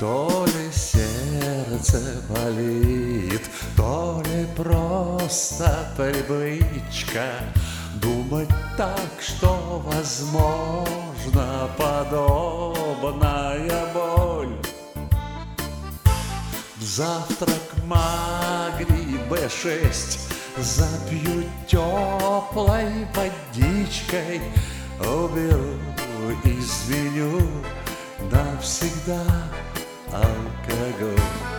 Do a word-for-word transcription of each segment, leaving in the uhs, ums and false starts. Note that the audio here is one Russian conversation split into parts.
То ли сердце болит, то ли просто привычка думать так, что возможно подобная боль. В завтрак магний бэ шесть запью теплой водичкой, уберу, изменю навсегда алкоголь.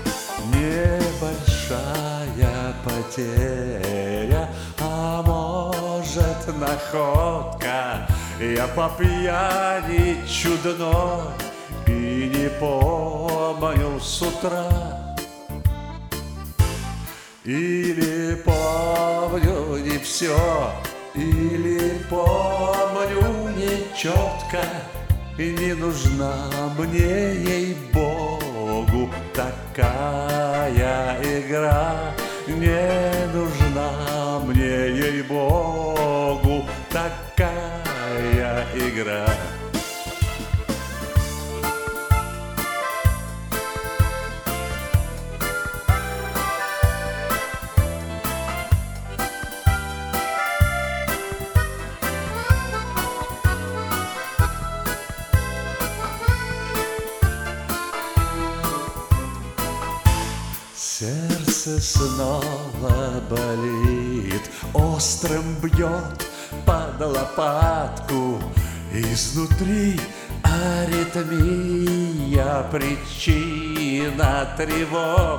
Небольшая потеря, а может находка. Я по пьяни чудной и не помню с утра. Или помню не все, или помню нечетко. И не нужна мне, ей-богу, такая игра. Не нужна мне, ей-богу, такая игра. Сердце снова болит, острым бьет под лопатку. Изнутри аритмия, причина тревог.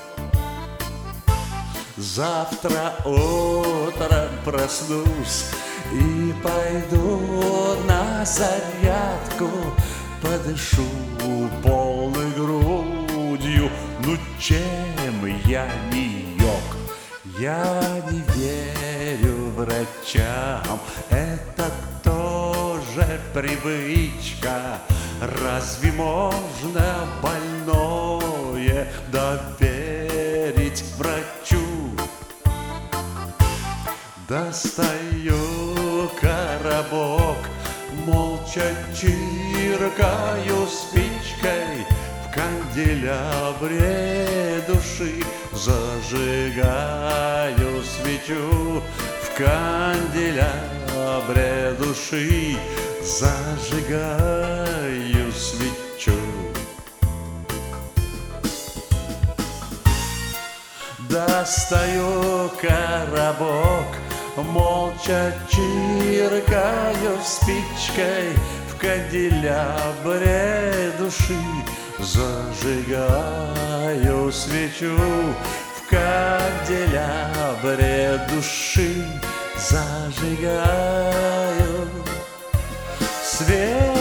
Завтра утром проснусь и пойду на зарядку. Подышу полной грудью, ну чем я не йог? Я не верю врачам, это тоже привычка. Разве можно больное доверить врачу? Достаю коробок, молча чиркаю спичкой. В канделябре души зажигаю свечу. В канделябре души зажигаю свечу. Достаю коробок, молча чиркаю спичкой. В канделябре души зажигаю свечу. В канделябре души зажигаю свечу.